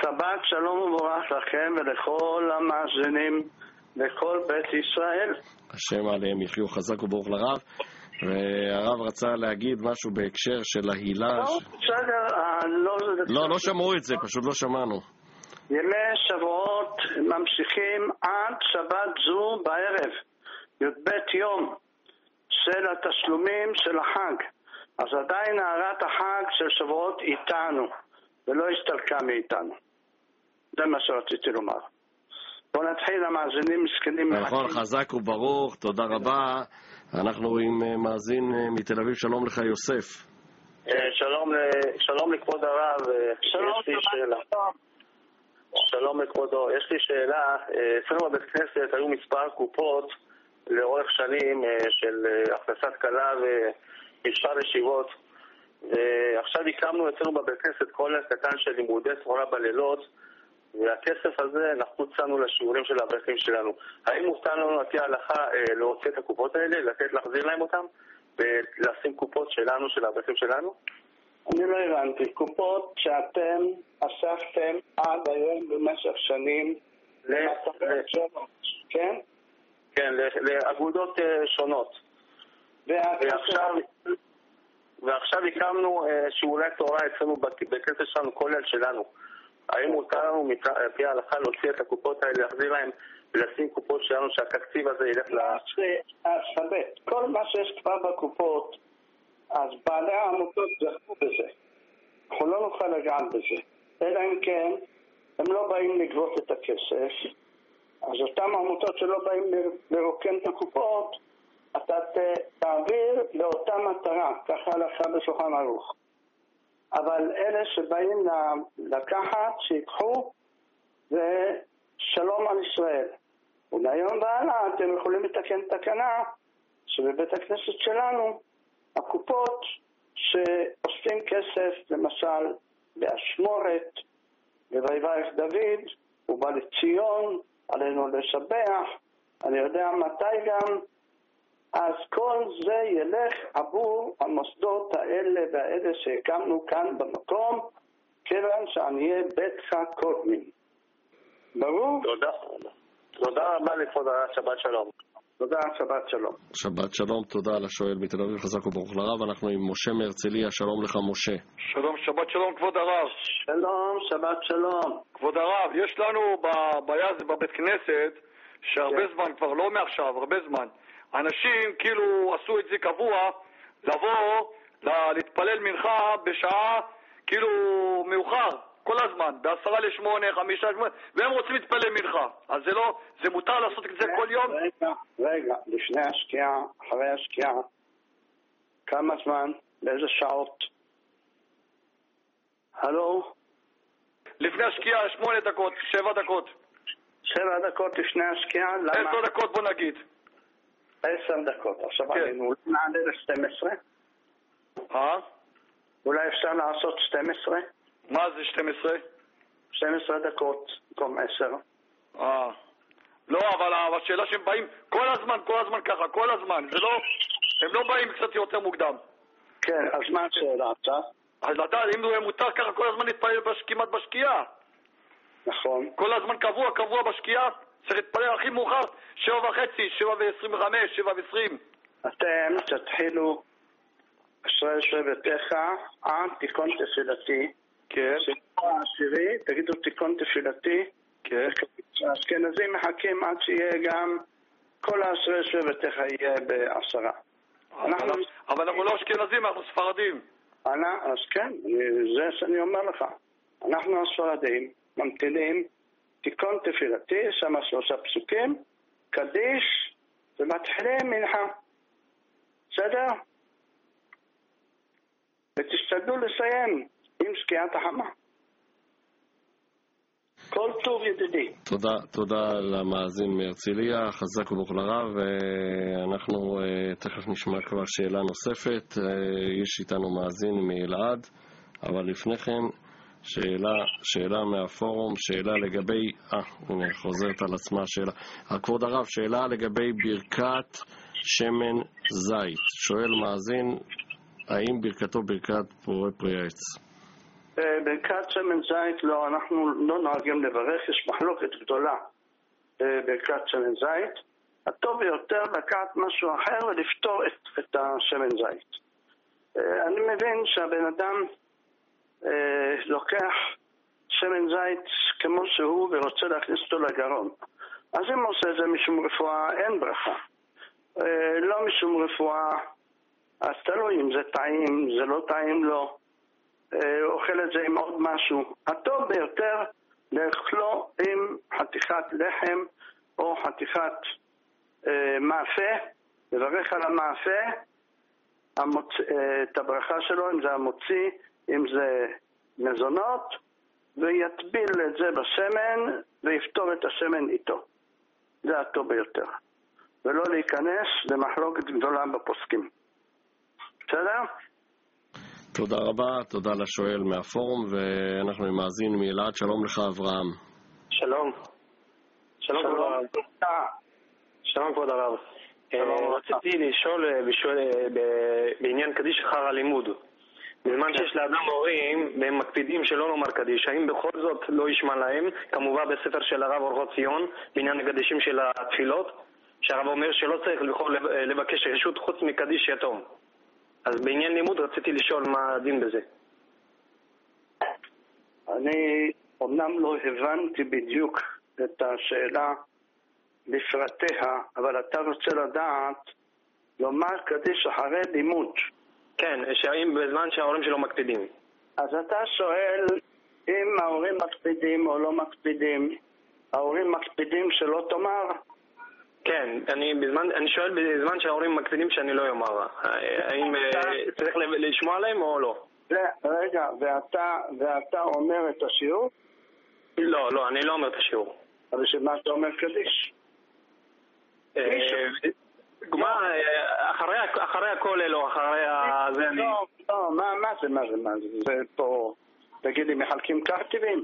שבת שלום וברך לכם ולכל המאזינים לכל בית ישראל. השם עליהם יחיו חזק וברוך לרב. והרב רצה להגיד משהו בהקשר של ההילה. לא, בסדר. לא שמעו את זה, פשוט לא שמענו. ימי שבועות ממשיכים עד שבת זו בערב, י"ב יום של התשלומים של החג. אז עדיין נערת החג של שבועות איתנו ולא הסתלקה מאיתנו. זה מה שרציתי לומר. בואו נתחיל, המאזינים מסכנים. נכון, חזק וברוך, תודה רבה. אנחנו עם מאזין מתל אביב. שלום לך יוסף. שלום לכבוד הרב. שלום לכבודו. יש לי שאלה. אצלנו בבית כנסת היו מספר קופות לאורך שנים של הכנסת כלה ומספר ישיבות, ועכשיו הקמנו אצלנו בבית כנסת כולל קטן של לימודי תורה בלילות, והכסף הזה נחוץ לנו לשיעורים של האברכים שלנו. האם מותר לנו לפי ההלכה להוציא את הקופות האלה, להחזיר להם אותם ולשים קופות שלנו, של האברכים שלנו? אני לא הבנתי. קופות שאתם אספתם עד היום במשך שנים כן? כן, לאגודות שונות. ועכשיו הקמנו שיעורי תורה אצלנו בכנסת שלנו, כולל שלנו. האם מותר לנו מפי ההלכה להוציא את הקופות האלה, להחזיר להם ולשים קופות שלנו, שהתקציב הזה ילך כל מה שיש כבר בקופות, אז בעלי העמותות זכו בזה. אנחנו לא נוכל לגעת בזה. אלא אם כן, הם לא באים לגבות את הכסף. אז אותם עמותות שלא באים לרוקן את הקופות, אתה תעביר לאותה מטרה, ככה הלכה בשולחן ערוך. אבל אלה שבאים לקחת, שיקחו, ושלום על ישראל. ומהיום והלאה אתם יכולים לתקן תקנה שבבית הכנסת שלנו, הקופות שעושים כסף, למשל באשמורת, בויברך דוד, ובא לציון, עלינו לשבח, אני יודע מתי גם, אז כל זה ילך עבור המוסדות האלה והאלה שהקמנו כאן במקום, כיוון שאני אהיה ביתך קודמים. ברור? תודה רבה לכבוד הרב, שבת שלום. תודה, שבת שלום. שבת שלום, תודה לשואל מתל אביב, חזק וברוך לרב. אנחנו עם משה מהרצליה. שלום לך משה. שלום, שבת שלום כבוד הרב. שלום, שבת שלום. כבוד הרב, יש לנו בבית כנסת שהרבה זמן, כבר לא מעכשיו, הרבה זמן, אנשים כאילו עשו את זה קבוע, לבוא להתפלל מנחה בשעה כאילו מאוחר, כל הזמן, ב7:50, 5:8, והם רוצים להתפלל מנחה. אז זה לא, זה מותר לעשות את זה כל יום? רגע, לפני השקיעה, אחרי השקיעה, כמה זמן, באיזה שעות? הלו? לפני השקיעה 8 דקות, 7 דקות. 7 דקות לפני השקיעה? 10 דקות בוא נגיד. 10 דקות, עכשיו עלינו, נעלה ל-12? אולי אפשר לעשות 12? מה זה 12? 12 דקות, במקום 10. לא, אבל השאלה שהם באים כל הזמן ככה, כל הזמן. זה לא, הם לא באים קצת יותר מוקדם. כן, אז מה השאלה עכשיו? אז לדעת, אם זה מותר ככה כל הזמן להתפלל כמעט בשקיעה. נכון. כל הזמן קבוע בשקיעה, צריך להתפלל הכי מאוחר, 7:30, 7:25, 7:20. אתם תתחילו אשרי שבטיך עד תיקון תפילתי. כן. שבוע העשירי, תגידו תיקון תפילתי. כן. האשכנזים מחכים עד שיהיה גם כל האשרי שבטיך יהיה ב10. אבל אנחנו לא אשכנזים, אנחנו ספרדים. אז כן, זה שאני אומר לך. אנחנו הספרדים ממתינים תיקון תפילתי, שם 3 פסוקים, קדיש ומתחילים מנחה. בסדר? ותשתדלו לסיים עם שקיעת החמה. כל טוב ידידי. תודה למאזין מהרצליה, חזק וברוך לרב. אנחנו תכף נשמע כבר שאלה נוספת. יש איתנו מאזין מאלעד, אבל לפני כן שאלה מהפורום, שאלה לגבי, הנה חוזרת על עצמה השאלה. כבוד הרב, שאלה לגבי ברכת שמן זית. שואל מאזין, האם ברכתו ברכת פרי עץ? ברכת שמן זית לא, אנחנו לא נוהגים לברך, יש מחלוקת גדולה ברכת שמן זית. הטוב ביותר לקחת משהו אחר ולפתור את השמן זית. אני מבין שהבן אדם לוקח שמן זית כמו שהוא ורוצה להכניס אותו לגרון. אז אם הוא עושה את זה משום רפואה, אין ברכה. לא משום רפואה, אז תלוי אם זה טעים, זה לא טעים לו. אוכל את זה עם עוד משהו. הטוב ביותר לאכלו עם חתיכת לחם או חתיכת מאפה, לברך על המאפה, את הברכה שלו, אם זה המוציא, אם זה מזונות, ויטביל את זה בשמן ויפתור את השמן איתו. זה הטוב ביותר. ולא להיכנס למחלוקת גדולה בפוסקים. בסדר? תודה רבה, תודה לשואל מהפורום, ואנחנו מאזין מאלעד. שלום לך אברהם. שלום. שלום כבוד הרב. שלום כבוד הרב. רציתי לשאול בעניין קדיש אחר הלימוד. בזמן שיש לאדם הורים והם מקפידים שלא לומר קדיש, האם בכל זאת לא ישמע להם? כמובן בספר של הרב אורך ציון בעניין הקדישים של התפילות, שהרב אומר שלא צריך לבקש רשות חוץ מקדיש יתום. אז בעניין לימוד רציתי לשאול מה הדין בזה. אני אומנם לא הבנתי בדיוק את השאלה לפרטיה, אבל אתה רוצה לדעת לומר קדיש אחרי לימוד. כן, שהאם בזמן שההורים שלו מקפידים. אז אתה שואל אם ההורים מקפידים או לא מקפידים. ההורים מקפידים שלא תאמר? כן, אני שואל בזמן שההורים מקפידים שאני לא יאמר. האם צריך לשמוע עליהם או לא? רגע, ואתה אומר את השיעור? לא, אני לא אומר את השיעור. אבל שמה אתה אומר קדיש? אחרי הכולל או אחרי זה אני... לא, מה זה? זה פה, תגידי, מחלקים קרטיבים?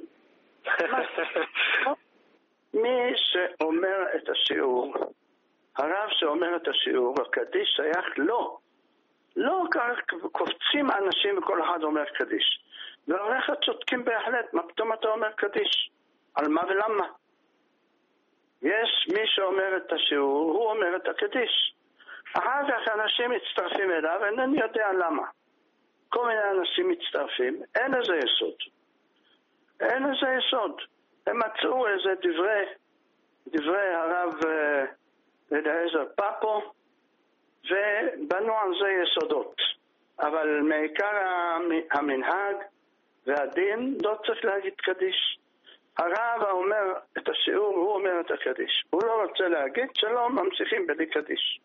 מי שאומר את השיעור, הרב שאומר את השיעור, הקדיש שייך לו. לא קופצים אנשים וכל אחד אומר קדיש. והולכת צודקים בהחלט, מה פתאום אתה אומר קדיש? על מה ולמה? יש מי שאומר את השיעור, הוא אומר את הקדיש. אחר כך אנשים מצטרפים אליו, ואינני יודע למה. כל מיני אנשים מצטרפים, אין לזה יסוד. הם מצאו איזה דברי הרב אליעזר פאפו, ובנו על זה יסודות. אבל מעיקר המנהג והדין לא צריך להגיד קדיש. הרב אומר את השיעור, הוא אומר את הקדיש. הוא לא רוצה להגיד שלא ממשיכים בלי קדיש.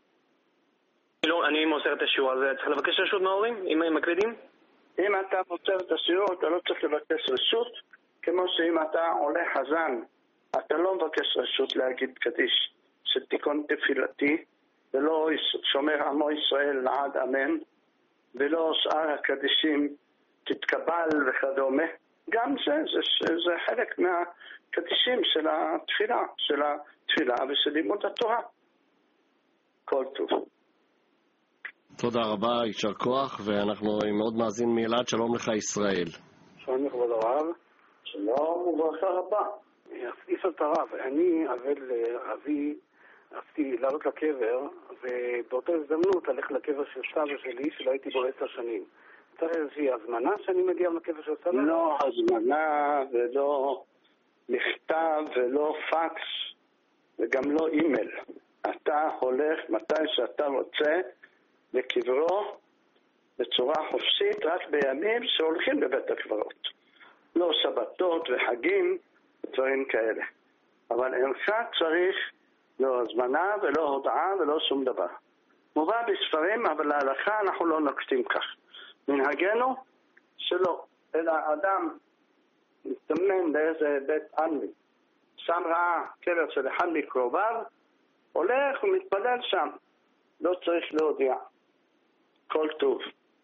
אני מוסר את השיעור הזה, צריך לבקש רשות מההורים, אם הם מקפידים? אם אתה מוסר את השיעור, אתה לא צריך לבקש רשות, כמו שאם אתה עולה חזן, אתה לא מבקש רשות להגיד קדיש, שתיקון תפילתי, ולא שומר עמו ישראל לעד אמן, ולא שאר הקדישים תתקבל וכדומה. גם זה חלק מהקדישים של התפילה ושל לימוד התורה. כל טוב. תודה רבה, יישר כוח, ואנחנו מאוד מאזין מאלעד. שלום לך ישראל. שלום לכבוד הרב. שלום וברכה רבה. אוסיף את הרב, אני אבי רציתי לעלות לקבר, ובאותה הזדמנות הלך לקבר של סבא שלי שלא הייתי בו 10 שנים. צריך איזושהי הזמנה שאני מגיע לקבר של סבא? לא הזמנה ולא מכתב ולא פקס וגם לא אימייל. אתה הולך מתי שאתה רוצה לקברו בצורה חופשית, רק בימים שהולכים לבית הקברות. לא שבתות וחגים ודברים כאלה. אבל אינך צריך לא הזמנה ולא הודעה ולא שום דבר. מובא בספרים, אבל להלכה אנחנו לא נוקטים כך. מנהגנו שלא, אלא אדם מסתמן באיזה בית עלמין, שם ראה קבר של אחד מקרוביו, הולך ומתפלל שם, לא צריך להודיע. כל טוב.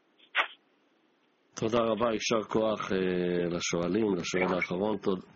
תודה רבה, יישר כוח לשואלים, לשואל האחרון.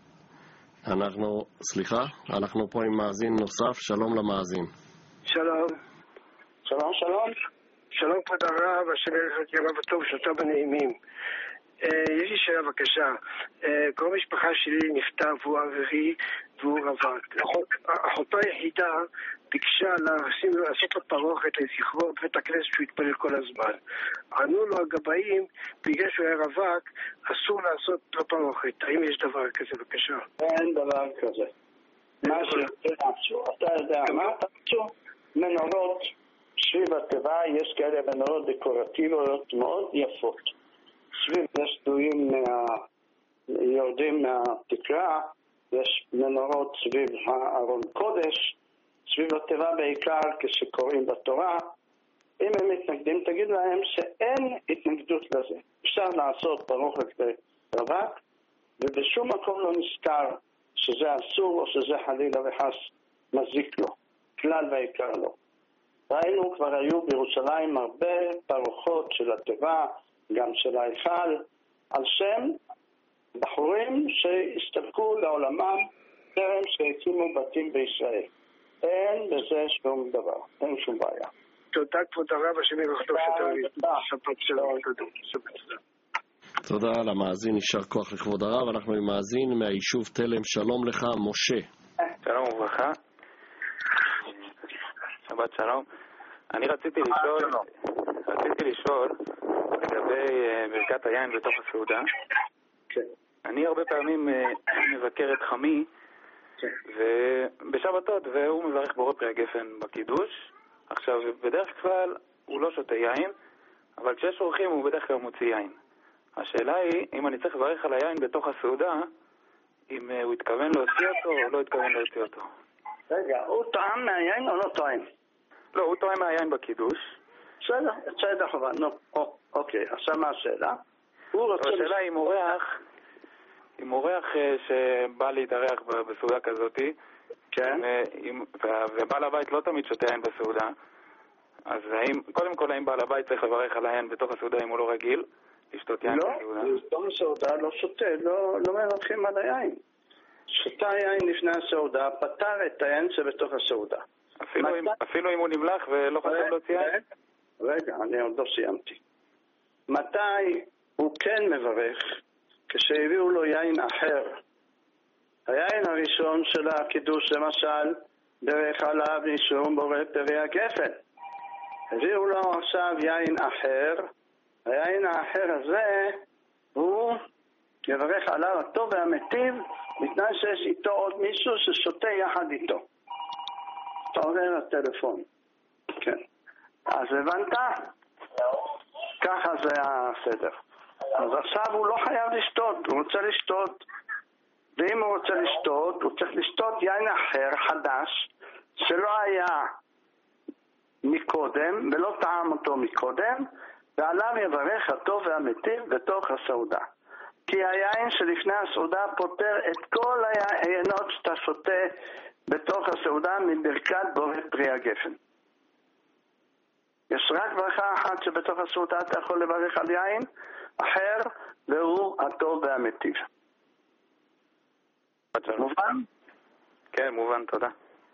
אנחנו פה עם מאזין נוסף. שלום למאזין. שלום. שלום. שלום כבוד הרב, השם ירחם כי הרב הטוב שאתה בנעימים. יש לי שאלה בבקשה. כל המשפחה שלי נפטר והוא ערירי והוא רווק. אחותו היחידה ביקשה לעשות לו פרוכת לזכרו בבית הכנסת שהוא יתפלל כל הזמן. ענו לו הגבאים, בגלל שהוא היה רווק, אסור לעשות לו פרוכת. האם יש דבר כזה בבקשה? אין דבר כזה. מה שעשו, אתה יודע מה אתה עשו? מנורות סביב התיבה, יש כאלה מנורות דקורטיביות מאוד יפות. סביב נשדויים יורדים מהתקרה, יש מנורות סביב הארון קודש, סביב התיבה בעיקר כשקוראים בתורה. אם הם מתנגדים, תגיד להם שאין התנגדות לזה. אפשר לעשות פרוכת לרווק, ובשום מקום לא נזכר שזה אסור או שזה חלילה וחס מזיק לו. כלל ועיקר לא. ראינו, כבר היו בירושלים הרבה פרוחות של התיבה, גם של ההיכל, על שם בחורים שהסתלקו לעולמם טרם שהקימו בתים בישראל. אין בזה שום דבר, אין שום בעיה. תודה כבוד הרב, השם יברך טוב שתמיד. שבת שלום. תודה למאזין, יישר כוח לכבוד הרב. אנחנו עם מאזין מהיישוב תלם. שלום לך, משה. שלום וברכה. שבת שלום. אני רציתי לשאול לגבי ברכת היין בתוך הסעודה. אני הרבה פעמים מבקר את חמי בשבתות, והוא מברך בורא פרי הגפן בקידוש. עכשיו, בדרך כלל הוא לא שותה יין, אבל כשיש אורחים הוא בדרך כלל מוציא יין. השאלה היא, אם אני צריך לברך על היין בתוך הסעודה, אם הוא התכוון להוציא אותו או לא התכוון להוציא אותו. רגע, הוא טועם מהיין או לא טועם? לא, הוא טועם מהיין בקידוש. בסדר, חבל, אוקיי, עכשיו מה השאלה? השאלה היא אם אורח שבא להתארח בסעודה כזאת, כן. ובעל הבית לא תמיד שותה יין בסעודה, אז קודם כל האם בעל הבית צריך לברך על היין בתוך הסעודה אם הוא לא רגיל לשתות יין בסעודה? לא, בתוך הסעודה לא שותה, לא מברכים על היין. שותה יין לפני הסעודה, פתר את היין שבתוך הסעודה. אפילו אם הוא נמלח ולא חשוב להוציא יין? רגע, אני עוד לא סיימתי. מתי הוא כן מברך? כשהביאו לו יין אחר. היין הראשון של הקידוש, למשל, דרך עליו נישום בורא פרי הגפן. הביאו לו עכשיו יין אחר. היין האחר הזה הוא יברך עליו הטוב והמטיב, בתנאי שיש איתו עוד מישהו ששותה יחד איתו. אתה עובר לטלפון. כן. אז הבנת? ככה זה הסדר. אז עכשיו הוא לא חייב לשתות, הוא רוצה לשתות. ואם הוא רוצה לשתות, הוא צריך לשתות יין אחר, חדש, שלא היה מקודם, ולא טעם אותו מקודם, ועליו יברך הטוב והמטיב בתוך הסעודה. כי היין שלפני הסעודה פותר את כל היינות שאתה שותה בתוך הסעודה מברכת בורא פרי הגפן. יש רק ברכה אחת שבתוך הסעודה אתה יכול לברך על יין אחר, והוא הטוב והמטיב. מובן? כן, מובן, תודה.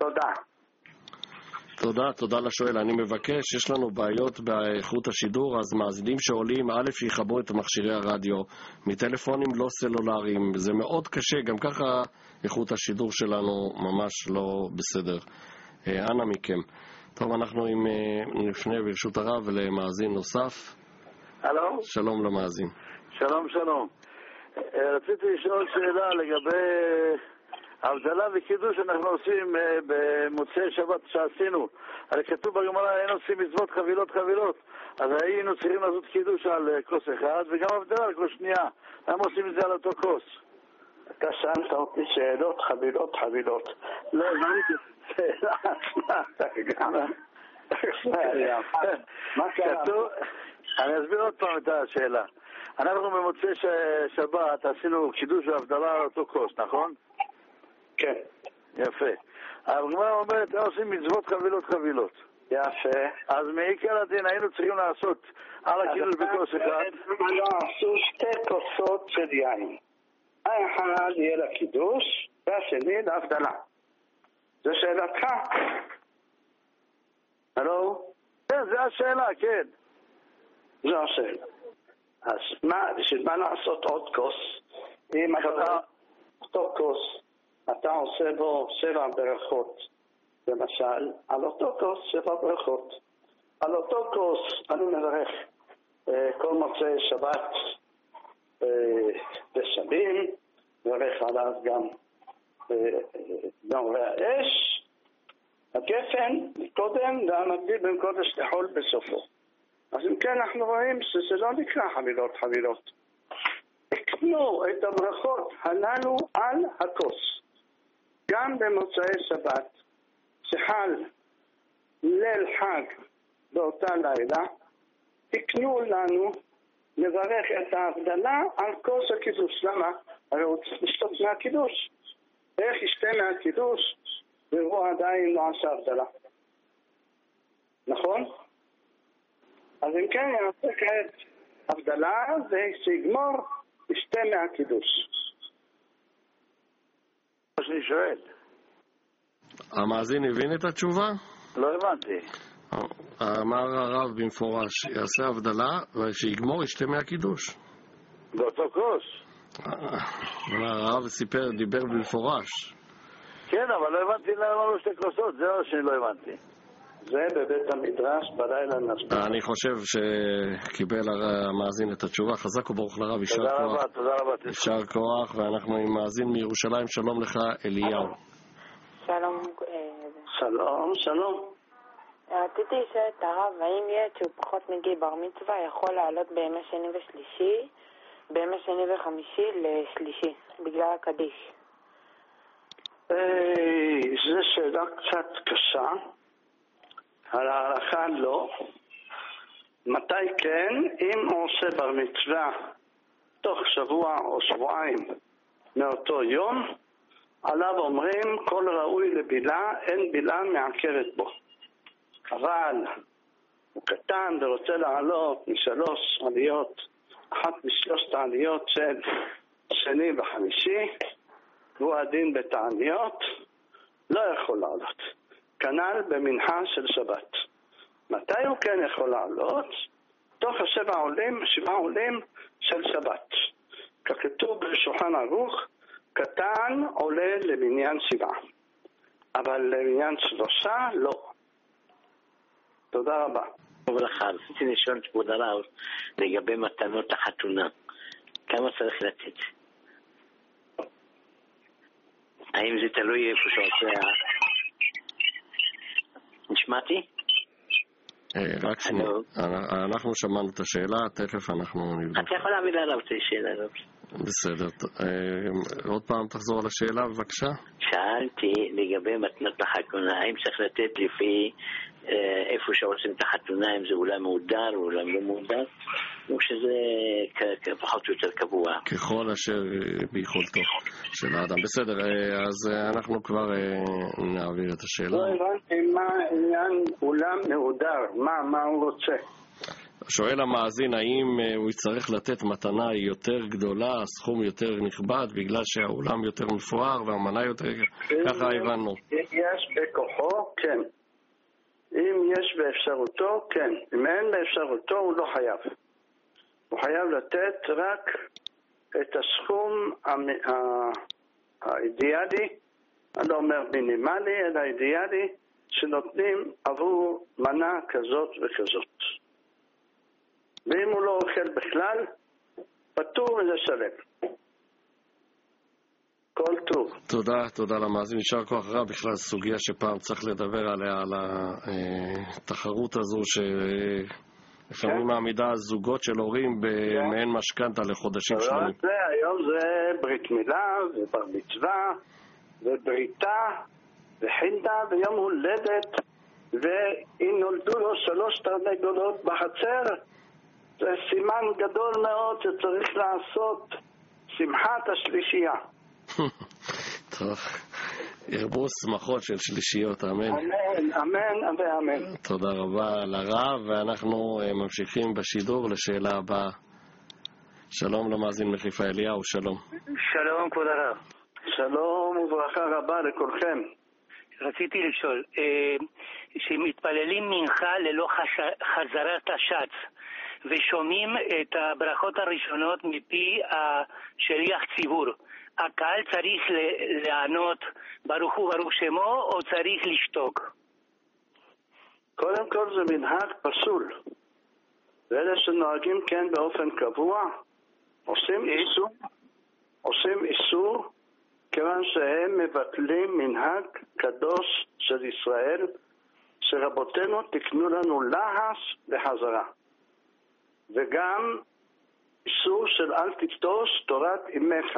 תודה לשואל. אני מבקש, יש לנו בעיות באיכות השידור, אז מאזינים שעולים, א' שיחברו את מכשירי הרדיו מטלפונים לא סלולריים. זה מאוד קשה, גם ככה איכות השידור שלנו ממש לא בסדר. אנא מכם. טוב, אנחנו נפנה ברשות הרב למאזין נוסף. הלו? שלום למאזין. שלום. רציתי לשאול שאלה לגבי הבדלה וקידוש שאנחנו עושים במוצאי שבת שעשינו. הרי כתוב בגמרא, היינו עושים מצוות חבילות, אז היינו צריכים לעשות קידוש על כוס אחד וגם הבדלה על כוס שנייה. למה עושים את זה על אותו כוס? אתה שאלת אותי שאלות חבילות. לא הבנתי. אני אסביר עוד פעם את השאלה. אנחנו במוצאי שבת עשינו קידוש והבדלה על אותו כוס, נכון? כן. יפה. הגמרא אומרת, אנחנו עושים מצוות חבילות. יפה. אז מעיקר הדין היינו צריכים לעשות על הקידוש בכוס אחד. לא, עשו שתי כוסות של יין. האחד יהיה לקידוש, והשני להבדלה. זו שאלתך? הלו? כן, זו השאלה, כן. זו השאלה. אז בשביל מה לעשות עוד כוס? אם אתה, אותו כוס, אתה עושה בו 7 ברכות, למשל, על אותו כוס 7 ברכות. על אותו כוס אני מברך כל מוצאי שבת בשבים, מברך עליו גם נעורי האש, הגפן קודם והמקביל בין קודש לחול בסופו. אז אם כן אנחנו רואים שזה לא נקרא חבילות. הקנו את הברכות הללו על הכוס. גם במוצאי שבת שחל ליל חג באותה לילה, הקנו לנו לברך את ההבדלה על כוס הקידוש. למה? הרי הוא צריך לשתות מהקידוש. איך ישתה מהקידוש והוא עדיין לא עשה הבדלה? נכון? אז אם כן יעשה כעת הבדלה ושיגמור ישתה מהקידוש. מה שאני שואל. המאזין הבין את התשובה? לא הבנתי. אמר הרב במפורש, יעשה הבדלה ושיגמור ישתה מהקידוש. באותו כוס. הרב דיבר במפורש. כן, אבל לא הבנתי למה לא 2 כוסות, זה מה שאני לא הבנתי. זה בבית המדרש בלילה נסביר. אני חושב שקיבל המאזין את התשובה. חזק וברוך לרב, יישר כוח. תודה רבה. יישר כוח, ואנחנו עם מאזין מירושלים. שלום לך, אליהו. שלום. רציתי לשאול את הרב, האם ילד שהוא פחות מגיל בר מצווה יכול לעלות בימי שני ושלישי, בימי שני וחמישי לשלישי, בגלל הקדיש? זו שאלה קצת קשה. על ההלכה לא. מתי כן? אם הוא עושה בר מצווה תוך שבוע או שבועיים מאותו יום, עליו אומרים כל ראוי לבילה, אין בילה מעקרת בו. אבל הוא קטן ורוצה לעלות מ3 עליות, אחת מ3 העליות של שני וחמישי, והוא הדין בתעניות, לא יכול לעלות. כנ"ל במנחה של שבת. מתי הוא כן יכול לעלות? תוך 7 עולים של שבת. ככתוב בשולחן ערוך, קטן עולה למניין 7. אבל למניין 3 לא. תודה רבה. רציתי לשאול את כבוד הרב לגבי מתנות החתונה. כמה צריך לתת? האם זה תלוי איפה שעושה? נשמעתי? רק שנייה. אנחנו שמענו את השאלה, תכף אנחנו נבדוק. אתה יכול להביא לעליו את השאלה הזאת. בסדר. עוד פעם תחזור על השאלה בבקשה. שאלתי לגבי מתנות החתונה, האם צריך לתת לפי איפה שעושים את החתונה, אם זה אולם מודר או אולם לא מודר, או שזה פחות או יותר קבוע? ככל אשר ביכולתו של האדם. בסדר, אז אנחנו כבר נעביר את השאלה. לא הבנתי מה עניין אולם מודר, מה הוא רוצה? שואל המאזין האם הוא יצטרך לתת מתנה יותר גדולה, סכום יותר נכבד, בגלל שהאולם יותר מפואר והמנה יותר, ככה הבנו. אם יש בכוחו, כן. אם יש באפשרותו, כן. אם אין באפשרותו, הוא לא חייב. הוא חייב לתת רק את הסכום האידיאלי, אני לא אומר מינימלי, אלא אידיאלי, שנותנים עבור מנה כזאת וכזאת. ואם הוא לא אוכל בכלל, פטור ולשלם. כל טוב. תודה למאזין. יישר כוח רב. בכלל סוגיה שפעם צריך לדבר עליה, על התחרות הזו שלפעמים מעמידה זוגות של הורים במעין משכנתה לחודשים שלמים. היום זה ברית מילה ובר מצווה ובריתה וחינדה ויום הולדת, ואם נולדו לו 3 תרנגולות בחצר, זה סימן גדול מאוד שצריך לעשות שמחת השלישייה. טוב, ירבו שמחות של שלישיות, אמן. אמן ואמן. תודה רבה לרב, ואנחנו ממשיכים בשידור לשאלה הבאה. שלום למאזין מחיפה, אליהו, שלום. שלום כבוד הרב. שלום וברכה רבה לכולכם. רציתי לשאול, שמתפללים מנחה ללא חזרת השץ, ושומעים את הברכות הראשונות מפי השליח ציבור. הקהל צריך לענות ברוך הוא ברוך שמו או צריך לשתוק? קודם כל זה מנהג פסול. ואלה שנוהגים כן באופן קבוע עושים איסור כיוון שהם מבטלים מנהג קדוש של ישראל שרבותינו תקנו לנו להס בחזרה. וגם איסור של אל תפתוש תורת אמך.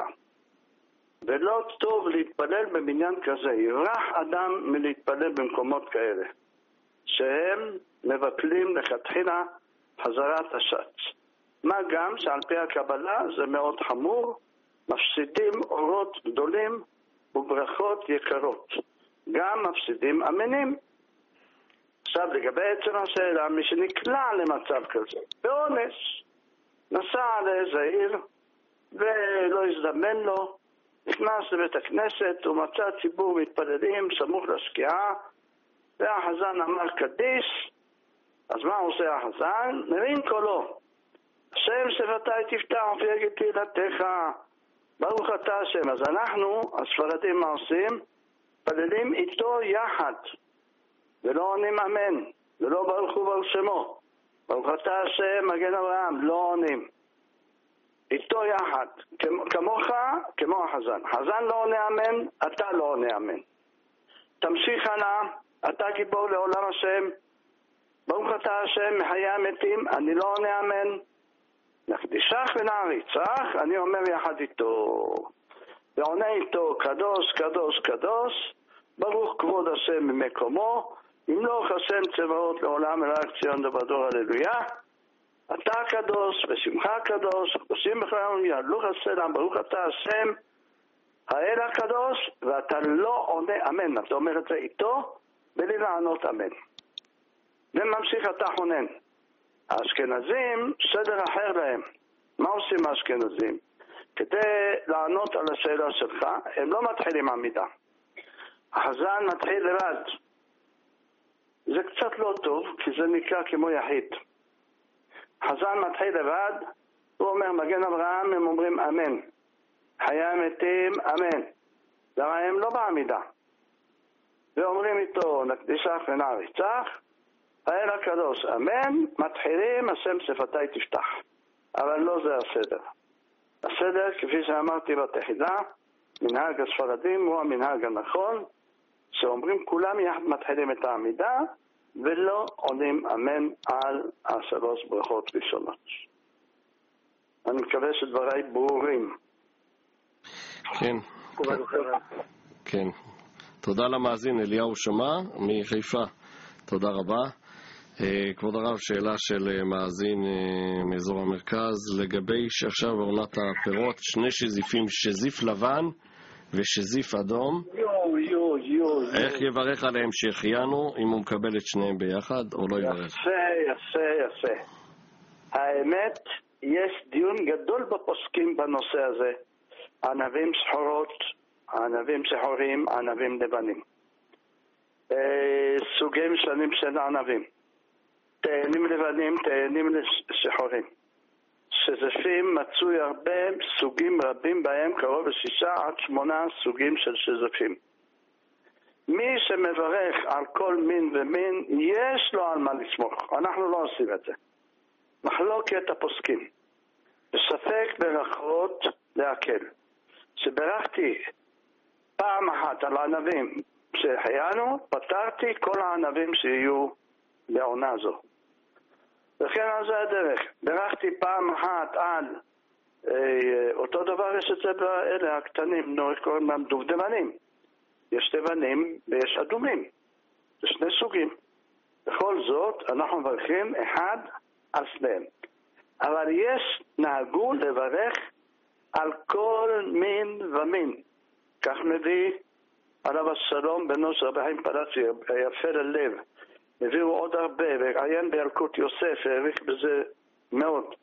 ולא טוב להתפלל במניין כזה. יברח אדם מלהתפלל במקומות כאלה שהם מבטלים לכתחילה חזרת השץ. מה גם שעל פי הקבלה זה מאוד חמור, מפסידים אורות גדולים וברכות יקרות. גם מפסידים אמנים. עכשיו לגבי עצם השאלה, מי שנקלע למצב כזה, באונס, נסע לאיזה עיר ולא הזדמן לו, נכנס לבית הכנסת ומצא ציבור מתפללים סמוך לשקיעה, והחזן אמר קדיש. אז מה עושה החזן? מרים קולו, השם שפתי תפתח ויגיד תהילתך, ברוך אתה השם. אז אנחנו הספרדים מה עושים? מתפללים איתו יחד ולא עונים אמן ולא ברוך הוא ברוך שמו, ברוך אתה השם מגן אברהם, לא עונים איתו יחד, כמוך כמו החזן. חזן לא עונה אמן, אתה לא עונה אמן. תמשיך הלאה, אתה גיבור לעולם השם, ברוך אתה השם מחיי המתים, אני לא עונה אמן. נקדישך ונעריצך, אני אומר יחד איתו ועונה איתו קדוש קדוש קדוש, ברוך כבוד השם ממקומו, ימלוך השם צבאות לעולם מלך ציון ובדור הללויה. אתה קדוש ושמך קדוש, עושים בכלל יהלוך הסלם, ברוך אתה השם האל הקדוש, ואתה לא עונה אמן. אתה אומר את זה איתו בלי לענות אמן. וממשיך אתה חונן. האשכנזים סדר אחר להם. מה עושים האשכנזים? כדי לענות על השאלה שלך, הם לא מתחילים עמידה. החזן מתחיל לבד. זה קצת לא טוב, כי זה נקרא כמו יחיד. חזן מתחיל לבד, הוא אומר מגן אברהם, הם אומרים אמן. חיי המתים, אמן. למה הם לא בעמידה? ואומרים איתו נקדישך ונעריצך, האל הקדוש, אמן, מתחילים השם שפתי תפתח. אבל לא זה הסדר. הסדר, כפי שאמרתי בתחילה, מנהג הספרדים הוא המנהג הנכון, שאומרים כולם יחד מתחילים את העמידה, ולא עונים אמן על השלוש ברכות ראשונות. אני מקווה שדבריי ברורים. כן. כן. תודה למאזין אליהו שמע מחיפה. תודה רבה. כבוד הרב, שאלה של מאזין מאזור המרכז לגבי שעכשיו עונת הפירות, שני שזיפים, שזיף לבן ושזיף אדום, איך יברך עליהם שהחיינו, אם הוא מקבל את שניהם ביחד או לא יברך? יפה. האמת, יש דיון גדול בפוסקים בנושא הזה. ענבים שחורות, ענבים שחורים, ענבים לבנים, סוגים שונים של ענבים, תאנים לבנים, תאנים שחורים. שזפים מצוי הרבה סוגים רבים בהם, קרוב ל6 עד 8 סוגים של שזפים. מי שמברך על כל מין ומין, יש לו על מה לסמוך. אנחנו לא עושים את זה. מחלוקת הפוסקים. בספק ברכות להקל. שברכתי פעם אחת על הענבים שהחיינו, פתרתי כל הענבים שיהיו בעונה זו. וכן על זה הדרך. ברכתי פעם אחת על אותו דבר יש את זה באלה הקטנים, איך קוראים להם? דובדבנים. יש לבנים ויש אדומים. זה שני סוגים. בכל זאת אנחנו מברכים אחד על שניהם. אבל יש נהגו לברך על כל מין ומין. כך מביא עליו השלום בנו של רבי חיים פלאצי, היפה ללב. הביאו עוד הרבה, ועיין בילקוט יוסף, העריך בזה מאוד.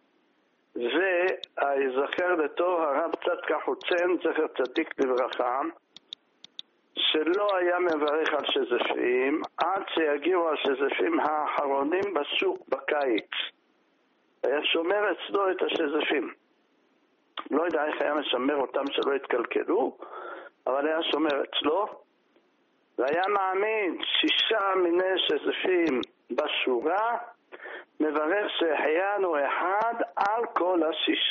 והזכר לטוב הרב צדקה חוצן, זכר צדיק לברכה, שלא היה מברך על שזפים, עד שיגיעו השזפים האחרונים בשוק בקיץ. היה שומר אצלו את השזפים. לא יודע איך היה משמר אותם שלא התקלקלו, אבל היה שומר אצלו, והיה מעמיד 6 מיני שזפים בשורה, מברך שהחיינו אחד על כל 6,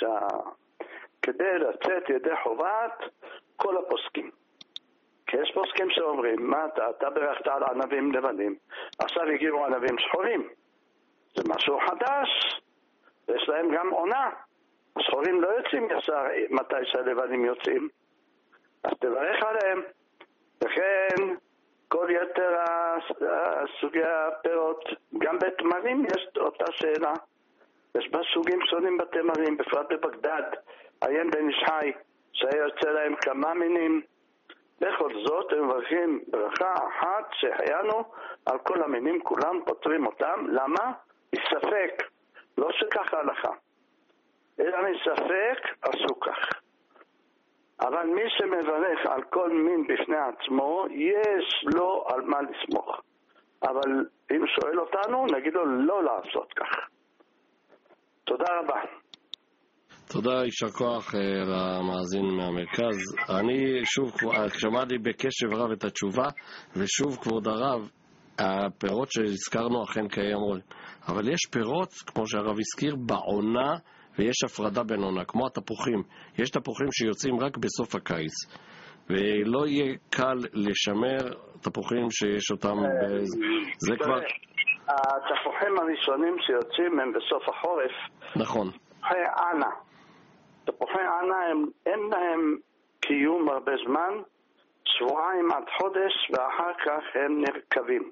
כדי לצאת ידי חובת כל הפוסקים. כי יש פוסקים שאומרים, מה אתה ברכת על ענבים לבנים, עכשיו הגיעו ענבים שחורים. זה משהו חדש, ויש להם גם עונה. השחורים לא יוצאים ישר מתי שהלבנים יוצאים, אז תברך עליהם. וכן כל יתר סוגי הפירות, גם בתמרים יש אותה שאלה. יש בה סוגים שונים בתמרים, בפרט בבגדד, עיין בן איש חי, שהיה יוצא להם כמה מינים. בכל זאת הם מברכים ברכה אחת שהחיינו על כל המינים, כולם פותרים אותם. למה? מספק, לא שכך ההלכה, אלא מספק עשו כך. אבל מי שמברך על כל מין בפני עצמו, יש לו על מה לסמוך. אבל אם שואל אותנו, נגיד לו לא לעשות כך. תודה רבה. תודה, יישר כוח למאזין מהמרכז. אני שוב, שמעתי בקשב רב את התשובה, ושוב כבוד הרב, הפירות שהזכרנו אכן קיימות, אבל יש פירות, כמו שהרב הזכיר, בעונה, ויש הפרדה בין עונה, כמו התפוחים. יש תפוחים שיוצאים רק בסוף הקיץ, ולא יהיה קל לשמר תפוחים שיש אותם זה כבר... התפוחים הראשונים שיוצאים הם בסוף החורף. נכון. תפוחי ענה. תפוחי ענה אין להם קיום הרבה זמן, שבועיים עד חודש, ואחר כך הם נרקבים.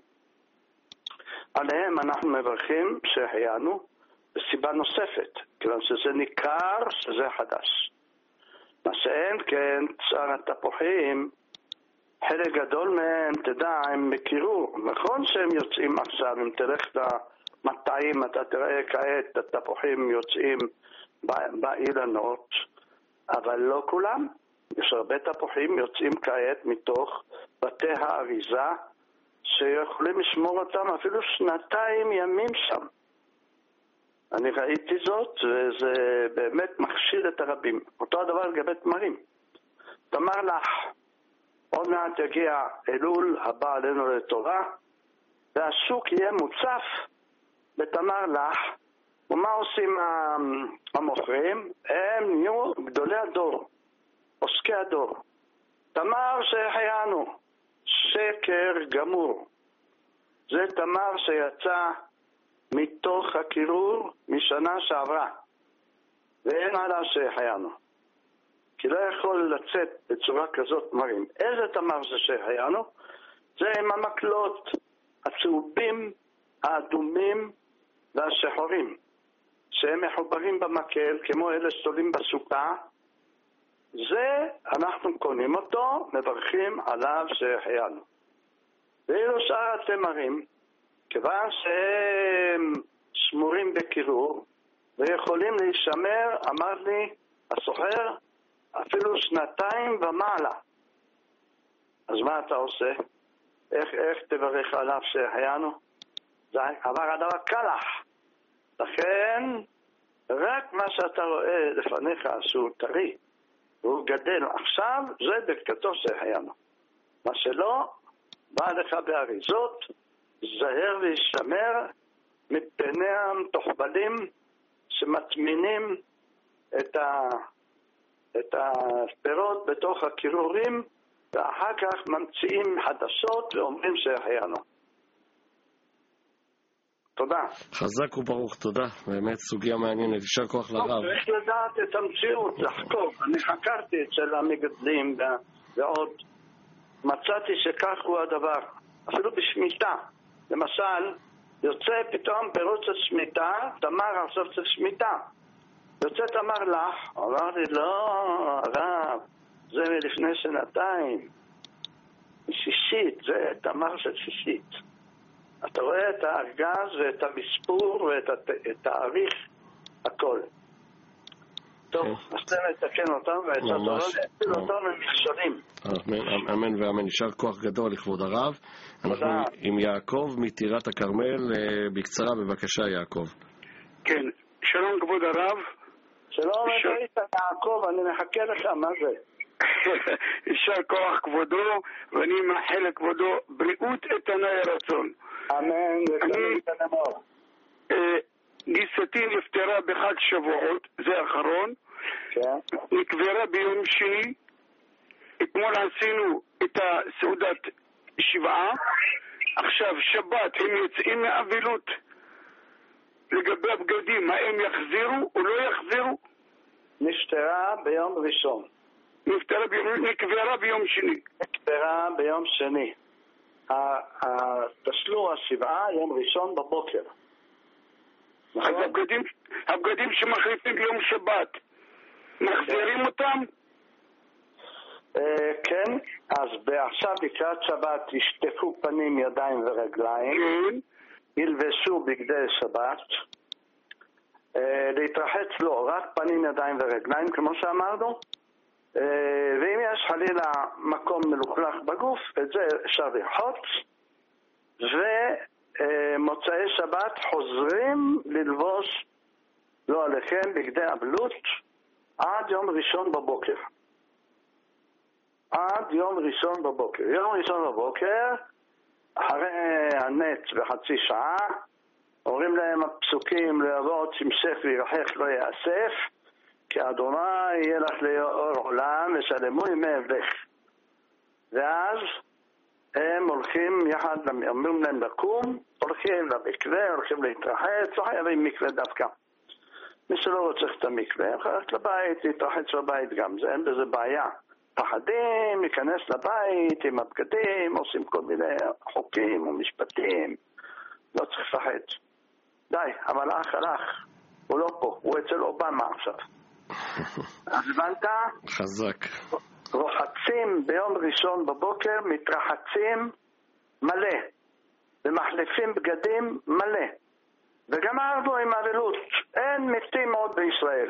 עליהם אנחנו מברכים שהחיינו בסיבה נוספת, כיוון שזה ניכר שזה חדש. מה שאין כן, שאר התפוחים, חלק גדול מהם, תדע, הם מכירו. נכון שהם יוצאים עכשיו, אם תלך למטעים, אתה תראה כעת התפוחים יוצאים באילנות, אבל לא כולם. יש הרבה תפוחים יוצאים כעת מתוך בתי האריזה, שיכולים לשמור אותם אפילו 2 ימים שם. אני ראיתי זאת, וזה באמת מכשיל את הרבים. אותו הדבר לגבי תמרים. תמר לך, עוד מעט יגיע אלול הבא עלינו לתורה, והשוק יהיה מוצף בתמר לך. ומה עושים המוכרים? הם נהיו גדולי הדור, עוסקי הדור. תמר שהחיינו, שקר גמור. זה תמר שיצא מתוך הקירור משנה שעברה, ואין עליו שהחיינו, כי לא יכול לצאת בצורה כזאת מרים. איזה תמר זה שהחיינו? זה עם המקלות הצהובים, האדומים והשחורים, שהם מחוברים במקל כמו אלה שתולים בסוכה. זה אנחנו קונים אותו, מברכים עליו שהחיינו. ואילו שאר התמרים, כיוון שהם שמורים בקירור ויכולים להישמר, אמר לי הסוחר, אפילו 2 ומעלה. אז מה אתה עושה? איך תברך עליו שהחיינו? זה עבר הדבר קלח. לכן רק מה שאתה רואה לפניך שהוא טרי והוא גדל עכשיו, זה ברכתו שהחיינו. מה שלא בא לך באריזות, זהר להישמר מפני המתוחבלים שמטמינים את הפירות בתוך הקירורים, ואחר כך ממציאים חדשות ואומרים שהחיינו. תודה. חזק וברוך, תודה. באמת סוגיה מעניינת. יישר כוח לרב. צריך לדעת את המציאות, לחקור. אני חקרתי אצל המגדלים ועוד. מצאתי שכך הוא הדבר. אפילו בשמיטה. למשל, יוצא פתאום פירות של שמיטה, תמר עכשיו של שמיטה. יוצא תמר לך, אמר לי, לא, הרב, זה מלפני 2 שישית, זה תמר של שישית. אתה רואה את הארגז ואת המספור ואת התאריך, הכל. טוב, אז זה מתקן אותם ואת התורה להציל אותם ממכשולים. אמן ואמן, יישר כוח גדול לכבוד הרב. אנחנו עם יעקב מטירת הכרמל, בקצרה בבקשה יעקב. כן, שלום כבוד הרב. שלום איתן יעקב, אני מחכה לך, מה זה? יישר כוח כבודו, ואני מאחל לכבודו בריאות איתנה רצון. אמן, גיסתי נפטרה בחג שבועות, זה האחרון. נקברה ביום שני. אתמול עשינו את הסעודת שבעה. עכשיו שבת הם יוצאים מאבלות. לגבי הבגדים, האם יחזירו או לא יחזירו? נפטרה ביום ראשון. נקברה ביום שני. נקברה ביום שני. תשלום השבעה יום ראשון בבוקר. אז הבגדים שמחליפים ביום שבת, מחזירים אותם? כן, אז עכשיו לקראת שבת ישטפו פנים, ידיים ורגליים, ילבשו בגדי שבת, להתרחץ לא, רק פנים, ידיים ורגליים, כמו שאמרנו, ואם יש חלילה מקום מלוכלך בגוף, את זה אפשר לרחוץ, ומוצאי שבת חוזרים ללבוש לא עליכם בגדי אבלות עד יום ראשון בבוקר. עד יום ראשון בבוקר. יום ראשון בבוקר, אחרי הנץ בחצי שעה, אומרים להם הפסוקים לעבוד שמשך וירחק לא יאסף, כי אדוני יהיה לך לאור עולם ושלמו ימי אבלך. ואז הם הולכים יחד, אומרים להם לקום, הולכים למקווה, הולכים להתרחץ, לא חייבים מקווה דווקא. מי שלא רוצה את המקווה, הולך לבית, להתרחץ בבית גם, זה אין בזה בעיה. פחדים, להיכנס לבית עם הבגדים, עושים כל מיני חוקים ומשפטים, לא צריך לפחד. די, אבל הלך, הוא לא פה, הוא אצל אובמה עכשיו. אז הבנת? חזק. רוחצים ביום ראשון בבוקר, מתרחצים מלא, ומחליפים בגדים מלא. וגמרנו עם אבלות, אין מתים עוד בישראל.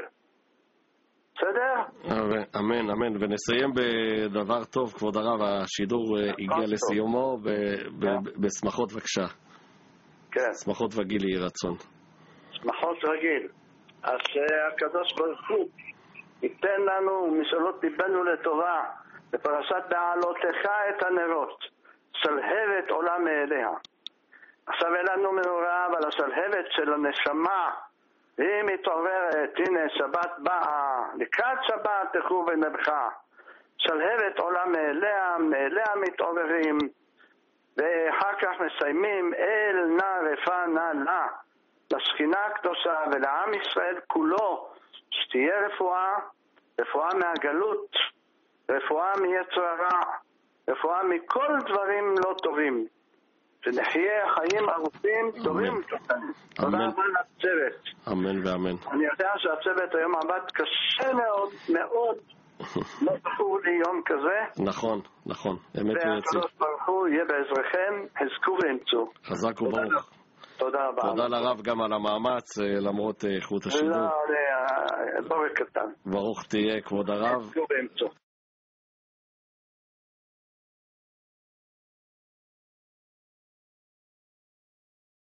בסדר? אמן, אמן. ונסיים בדבר טוב, כבוד הרב, השידור הגיע לסיומו בשמחות בבקשה. כן. שמחות וגיל יהי רצון. שמחות רגיל. אז הקדוש ברוך הוא ייתן לנו משאלות ליבנו לטובה, בפרשת בעלותך את הנרות, שלהבת עולה מאליה. עכשיו אין לנו מנורה, אבל השלהבת של הנשמה היא מתעוררת. הנה שבת באה, לקראת שבת תחו ונבחה, שלהבת עולה מאליה מתעוררים, ואחר כך מסיימים אל נא רפא נא לה, לשכינה הקדושה ולעם ישראל כולו, שתהיה רפואה מהגלות, רפואה מיצר הרע, רפואה מכל דברים לא טובים, שנחיה חיים ארוכים טובים. תודה רבה לצוות. אמן ואמן. אני יודע שהצוות היום עבד קשה מאוד מאוד, לא זכור לי יום כזה. נכון, אמת ויציב. והקדוש ברוך הוא יהיה בעזרכם, חזקו ואמצו. חזק וברוך. תודה רבה. תודה לרב גם על המאמץ למרות איכות השידור. לא, בורק קטן. ברוך תהיה כבוד הרב. חזקו ואמצו.